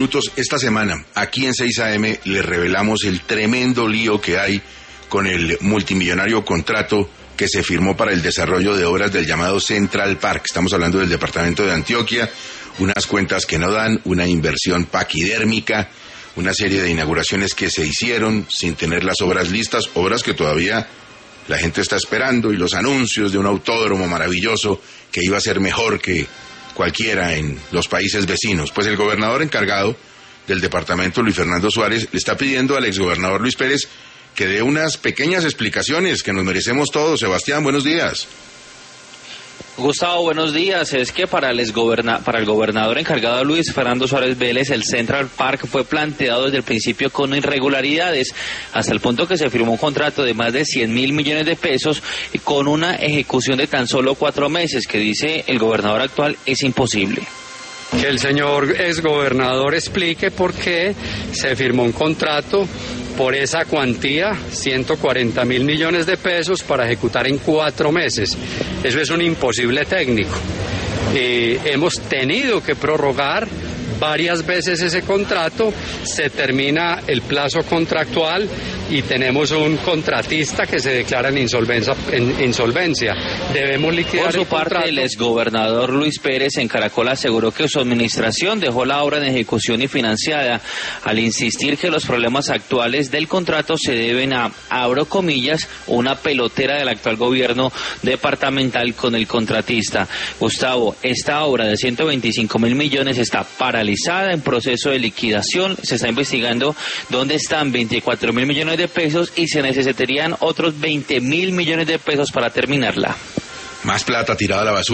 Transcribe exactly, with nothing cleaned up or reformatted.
Esta semana, aquí en seis A M, les revelamos el tremendo lío que hay con el multimillonario contrato que se firmó para el desarrollo de obras del llamado Central Park. Estamos hablando del departamento de Antioquia, unas cuentas que no dan, una inversión paquidérmica, una serie de inauguraciones que se hicieron sin tener las obras listas, obras que todavía la gente está esperando, y los anuncios de un autódromo maravilloso que iba a ser mejor que cualquiera en los países vecinos. Pues el gobernador encargado del departamento, Luis Fernando Suárez, le está pidiendo al exgobernador Luis Pérez que dé unas pequeñas explicaciones que nos merecemos todos. Sebastián, buenos días. Gustavo, buenos días. Es que para el, exgoberna, para el gobernador encargado Luis Fernando Suárez Vélez, el Central Park fue planteado desde el principio con irregularidades, hasta el punto que se firmó un contrato de más de cien mil millones de pesos y con una ejecución de tan solo cuatro meses, que dice el gobernador actual es imposible. Que el señor exgobernador explique por qué se firmó un contrato por esa cuantía, ciento cuarenta mil millones de pesos, para ejecutar en cuatro meses. Eso es un imposible técnico. Eh, hemos tenido que prorrogar varias veces ese contrato, se termina el plazo contractual y tenemos un contratista que se declara en insolvencia. En insolvencia. Debemos liquidar. Por su el parte, contrato. el exgobernador Luis Pérez en Caracol aseguró que su administración dejó la obra en ejecución y financiada, al insistir que los problemas actuales del contrato se deben a, abro comillas, una pelotera del actual gobierno departamental con el contratista. Gustavo, esta obra de ciento veinticinco mil millones está paralizada, en proceso de liquidación. Se está investigando dónde están veinticuatro mil millones de pesos y se necesitarían otros veinte mil millones de pesos para terminarla. Más plata tirada a la basura.